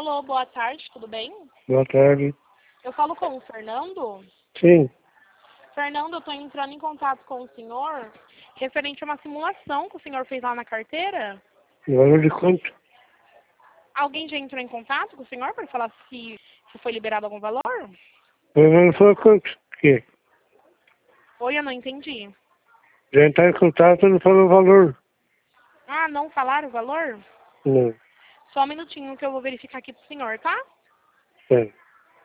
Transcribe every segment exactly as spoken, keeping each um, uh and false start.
Alô, boa tarde, tudo bem? Boa tarde. Eu falo com o Fernando. Sim. Fernando, eu estou entrando em contato com o senhor referente a uma simulação que o senhor fez lá na carteira. O valor de quanto? Alguém já entrou em contato com o senhor para falar se, se foi liberado algum valor? O valor foi quanto? Que? Oi, eu não entendi. Já entrar em contato não falou o valor. Ah, não falaram o valor? Não. Só um minutinho que eu vou verificar aqui pro senhor, tá? É.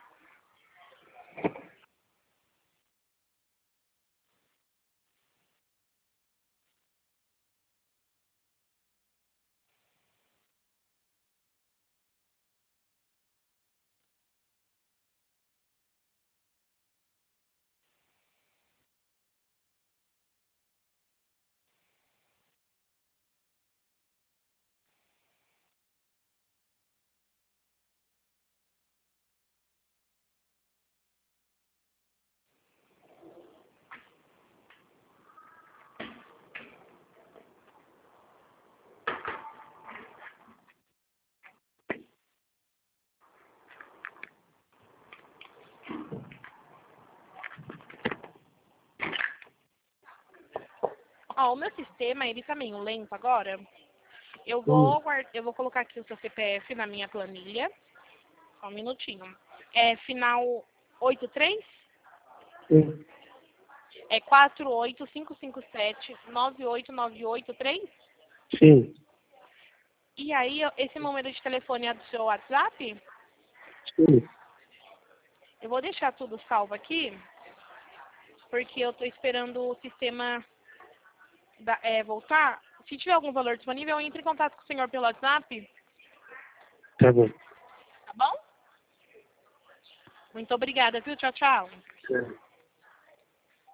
Ó, o meu sistema, ele tá meio lento agora. Eu Hum. vou, guard... eu vou colocar aqui o seu C P F na minha planilha. Só um minutinho. É final oito três? Sim. É quatro oito cinco cinco sete nove oito nove oito três? Sim. E aí, eu- esse número de telefone é do seu WhatsApp? Sim. Eu vou deixar tudo salvo aqui, porque eu tô esperando o sistema da- é, voltar. Se tiver algum valor disponível, eu entro em contato com o senhor pelo WhatsApp, Tá bom. tá bom? Muito obrigada, viu? Tchau, tchau. É.